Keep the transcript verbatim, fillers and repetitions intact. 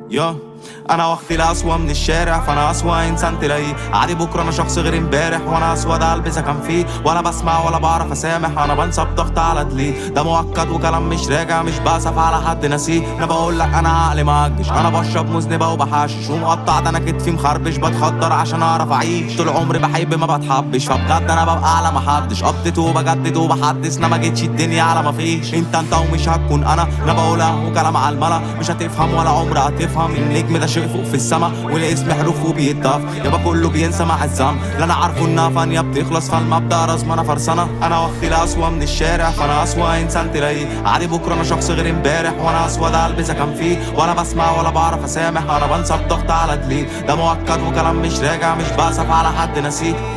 يا انا وقتي الاسوأ من الشارع، فانا اسوأ انسان تلاقيه عادي. بكره انا شخص غير امبارح، وانا اسود البس كان فيه. ولا بسمع ولا بعرف اسامح، انا بنسى بضغط على دلي. ده مؤكد وكلام مش راجع، مش باسف على حد نسيه. انا بقول لك انا عقلي معجش، انا بشرب مذنبه وبحشش ومقطع. ده انا كتفي مخربش، بتخدر عشان اعرف اعيش. طول عمري بحب ما بتحبش، فبجد انا ببقى على محدش. قبضت وبجدد وبحدث، انا ما جيتش الدنيا على ما فيش. انت انت ومش هتكون انا، انا بقولها وكلام على الملا. مش هتفهم ولا عمرك هتفهم، النجم ده شيء فوق في السما والاسم حروف وبيتضاف. يابا كله بينسى مع الزمن، لا انا عارفه انها فانيه بتخلص. فالمبدا رسم انا فرسانه. انا وقتي الاسوأ من الشارع، فانا اسوأ انسان تلاقيه عادي. بكره انا شخص غير امبارح، وانا اسود البس كان فيه. ولا بسمع ولا بعرف اسامح، انا بنسى بضغط على دليل. ده مؤكد وكلام مش راجع، مش باسف على حد نسيه.